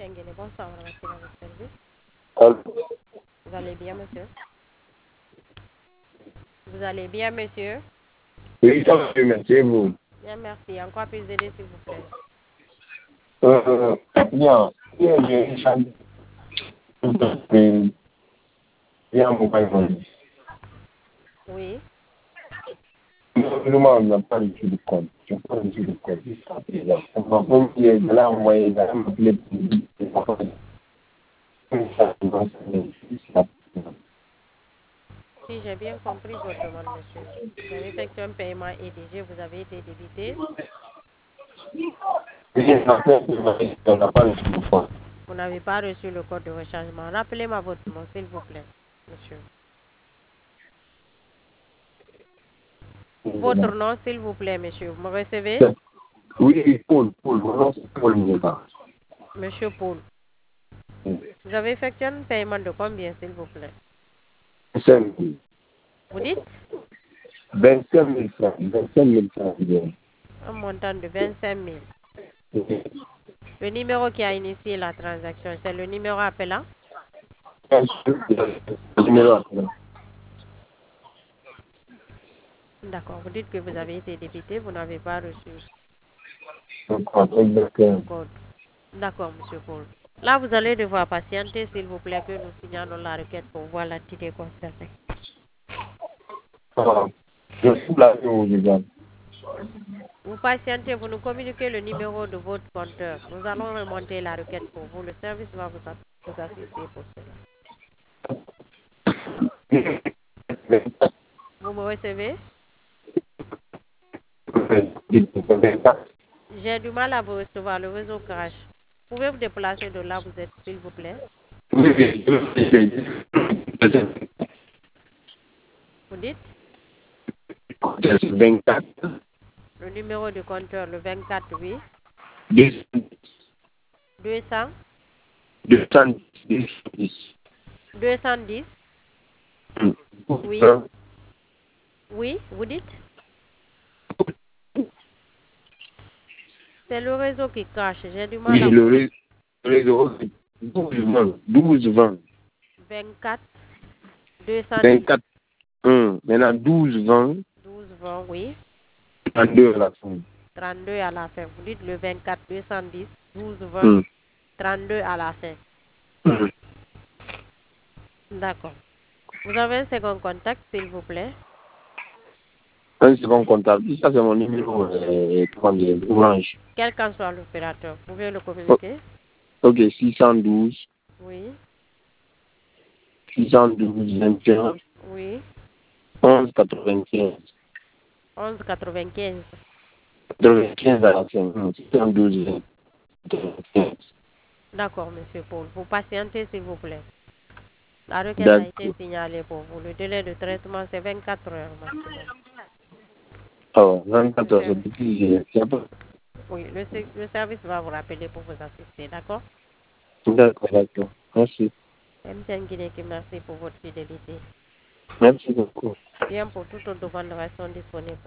Nguéné, bonsoir, madame, à votre service. Allô? Vous allez bien, monsieur? Vous allez bien, monsieur? Oui, ça va, merci, vous. Bien, merci. En quoi puis-je aider, s'il vous plaît? Bien, j'ai changé. Bien, mon père. Oui. Normalement, on n'a pas reçu de compte. Je n'ai pas reçu de compte. On va pas me dire, là, envoyer, là, m'appeler pour Si j'ai bien compris votre demande, monsieur. Vous avez effectué un paiement EDG, vous avez été débité. on n'a pas reçu de compte. Vous n'avez pas reçu le code de rechargement. Rappelez-moi votre nom, s'il vous plaît, monsieur. Votre nom, s'il vous plaît, monsieur. Vous me recevez? Oui, Paul, mon nom c'est Paul Mouba. Monsieur Paul. Vous avez effectué un paiement de combien, s'il vous plaît? 25 000. Vous dites? 25 000 francs. 25 000 francs. Un montant de 25 000. Le numéro qui a initié la transaction, c'est le numéro appelant? D'accord. Vous dites que vous avez été débité, vous n'avez pas reçu le code. D'accord, monsieur Paul. Là, vous allez devoir patienter, s'il vous plaît, que nous signalons la requête pour voir l'entité concernée. Je suis là où je viens. Vous patientez, vous nous communiquez le numéro de votre compteur. Nous allons remonter la requête pour vous. Le service va vous assister pour cela. Vous me recevez? J'ai du mal à vous recevoir, le réseau crash. Pouvez vous déplacer de là où vous êtes, s'il vous plaît? Vous dites? 24, Le numéro du compteur, le 24, oui. 200, 210. 210. Oui. Oui, vous dites? C'est le réseau qui crache. J'ai du mal Oui, à vous. le réseau, 12, 20. 24, 210. 24, maintenant 12, 20, 12, 20, oui. 32 à la fin. 32 à la fin. Vous dites le 24, 210, 12, 20, 32 à la fin. D'accord. Vous avez un second contact, s'il vous plaît? Un second comptable. Ça, c'est mon numéro Orange. Quel qu'en soit l'opérateur, vous pouvez le communiquer? Ok, 612, Oui. 612, 21, Oui. 11, 95. 11 95. 95 à la fin. 612, 95. D'accord, monsieur Paul. Vous patientez, s'il vous plaît. La requête a été D'accord. signalée pour vous. Le délai de traitement, c'est 24 heures maximum. Alors, Le 24 heures, c'est service, petit. oui, le service va vous rappeler pour vous assister, d'accord? D'accord, d'accord. Merci. MTN Guinée, merci pour votre fidélité. Merci beaucoup. Bien, pour toute autre demande, restons disponibles.